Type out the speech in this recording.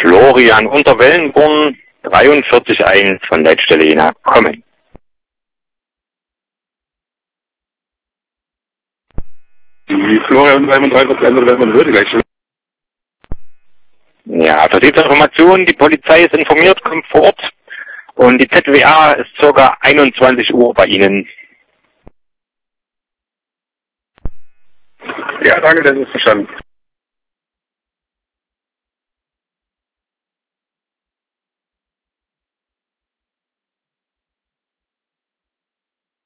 Florian unter Wellenborn 43.1 von Leitstelle Jena kommen. Die Florian 33.1 oder Wellenborn würde gleich schon. Ja, Vertriebsinformation, die Polizei ist informiert, kommt vor Ort und die ZWA ist ca. 21 Uhr bei Ihnen. Ja, danke, das ist verstanden.